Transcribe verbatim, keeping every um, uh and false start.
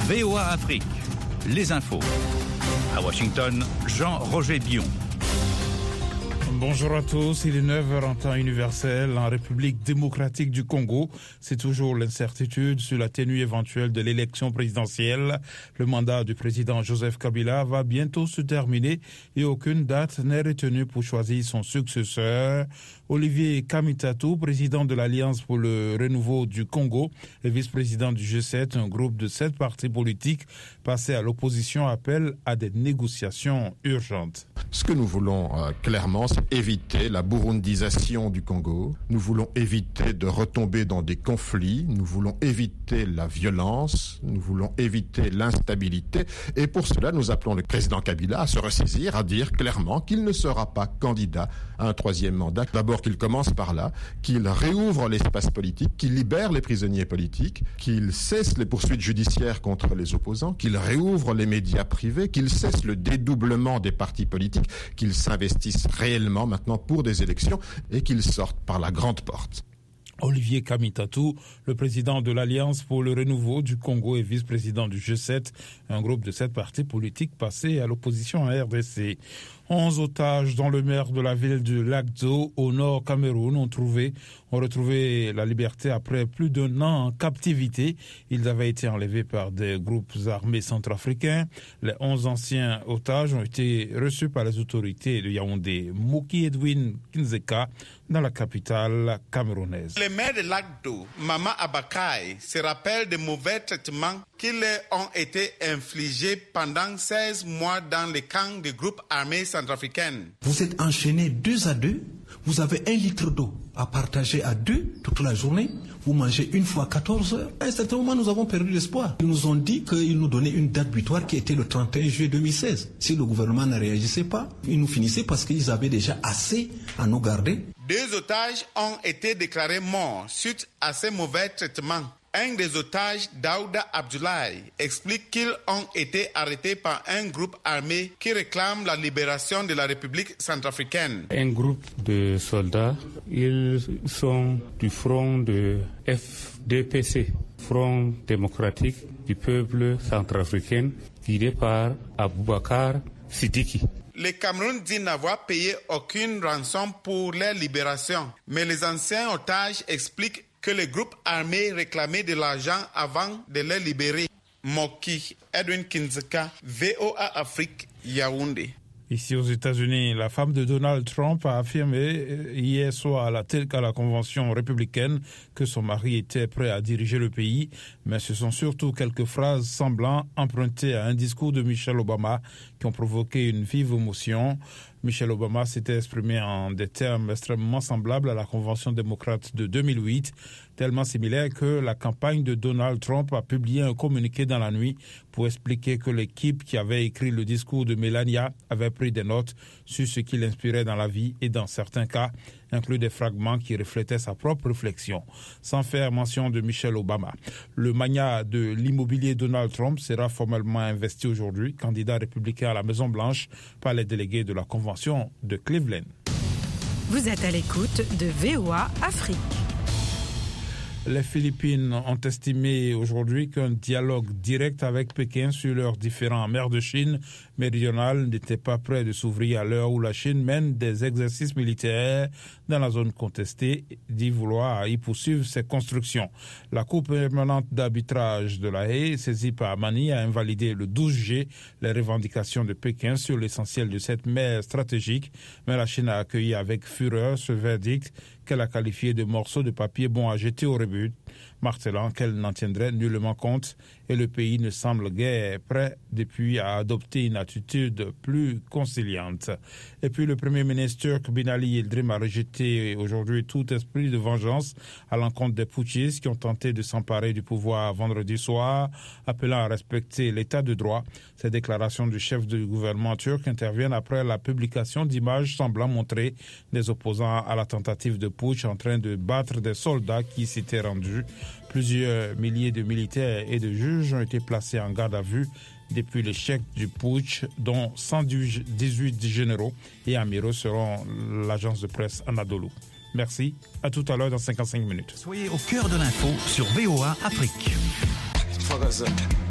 V O A Afrique, les infos. À Washington, Jean-Roger Bion. Bonjour à tous, il est neuf heures en temps universel en République démocratique du Congo. C'est toujours l'incertitude sur la tenue éventuelle de l'élection présidentielle. Le mandat du président Joseph Kabila va bientôt se terminer et aucune date n'est retenue pour choisir son successeur. Olivier Kamitatu, président de l'Alliance pour le renouveau du Congo et vice-président du G sept, un groupe de sept partis politiques passés à l'opposition, appelle à des négociations urgentes. Ce que nous voulons euh, clairement, c'est éviter la burundisation du Congo. Nous voulons éviter de retomber dans des conflits. Nous voulons éviter la violence. Nous voulons éviter l'instabilité. Et pour cela, nous appelons le président Kabila à se ressaisir, à dire clairement qu'il ne sera pas candidat à un troisième mandat. D'abord qu'il commence par là, qu'il réouvre l'espace politique, qu'il libère les prisonniers politiques, qu'il cesse les poursuites judiciaires contre les opposants, qu'il réouvre les médias privés, qu'il cesse le dédoublement des partis politiques, qu'il s'investisse réellement maintenant pour des élections et qu'il sorte par la grande porte. Olivier Kamitatu, le président de l'Alliance pour le renouveau du Congo et vice-président du G sept, un groupe de sept partis politiques passés à l'opposition en R D C. Onze otages, dont le maire de la ville de Lagdo, au nord Cameroun, ont trouvé, ont retrouvé la liberté après plus d'un an en captivité. Ils avaient été enlevés par des groupes armés centrafricains. Les onze anciens otages ont été reçus par les autorités de Yaoundé. Moki Edwin Kinzeka, dans la capitale camerounaise. Le maire de Lagdo, Mama Abakaï, se rappelle des mauvais traitements qui leur ont été infligés pendant seize mois dans les camps des groupes armés centrafricains. Vous êtes enchaînés deux à deux, vous avez un litre d'eau à partager à deux toute la journée, vous mangez une fois quatorze heures. À un certain moment, nous avons perdu l'espoir. Ils nous ont dit qu'ils nous donnaient une date butoir qui était le trente et un juillet deux mille seize. Si le gouvernement ne réagissait pas, ils nous finissaient parce qu'ils avaient déjà assez à nous garder. Deux otages ont été déclarés morts suite à ces mauvais traitements. Un des otages, Daouda Abdoulaye, explique qu'ils ont été arrêtés par un groupe armé qui réclame la libération de la République centrafricaine. Un groupe de soldats, ils sont du front de F D P C, Front démocratique du peuple centrafricain, guidé par Aboubakar Sidiki. Le Cameroun dit n'avoir payé aucune rançon pour leur libération, mais les anciens otages expliquent que les groupes armés réclamaient de l'argent avant de les libérer. Moki Edwin Kinzeka, V O A Afrique, Yaoundé. Ici aux États-Unis, la femme de Donald Trump a affirmé hier soir à la, à la convention républicaine que son mari était prêt à diriger le pays, mais ce sont surtout quelques phrases semblant empruntées à un discours de Michelle Obama qui ont provoqué une vive émotion. Michelle Obama s'était exprimée en des termes extrêmement semblables à la Convention démocrate de deux mille huit, tellement similaires que la campagne de Donald Trump a publié un communiqué dans la nuit pour expliquer que l'équipe qui avait écrit le discours de Melania avait pris des notes sur ce qui l'inspirait dans la vie et dans certains cas, inclus des fragments qui reflétaient sa propre réflexion. Sans faire mention de Michelle Obama, le magnat de l'immobilier Donald Trump sera formellement investi aujourd'hui, candidat républicain à la Maison-Blanche par les délégués de la Convention de Cleveland. Vous êtes à l'écoute de V O A Afrique. Les Philippines ont estimé aujourd'hui qu'un dialogue direct avec Pékin sur leurs différends en mer de Chine méridionale n'était pas prêt de s'ouvrir à l'heure où la Chine mène des exercices militaires dans la zone contestée, dit vouloir y poursuivre ses constructions. La Cour permanente d'arbitrage de la Haye, saisie par Manille, a invalidé le douze juillet les revendications de Pékin sur l'essentiel de cette mer stratégique, mais la Chine a accueilli avec fureur ce verdict qu'elle a qualifié de morceau de papier bon à jeter au rebut, martelant qu'elle n'en tiendrait nullement compte et le pays ne semble guère prêt depuis à adopter une attitude plus conciliante. Et puis le premier ministre turc Binali Yildirim a rejeté aujourd'hui tout esprit de vengeance à l'encontre des putschistes qui ont tenté de s'emparer du pouvoir vendredi soir, appelant à respecter l'état de droit. Ces déclarations du chef du gouvernement turc interviennent après la publication d'images semblant montrer des opposants à la tentative de putsch en train de battre des soldats qui s'étaient rendus. Plusieurs milliers de militaires et de juges ont été placés en garde à vue depuis l'échec du putsch, dont cent dix-huit généraux et amiraux seront l'agence de presse Anadolu. Merci, à tout à l'heure dans cinquante-cinq minutes. Soyez au cœur de l'info sur V O A Afrique.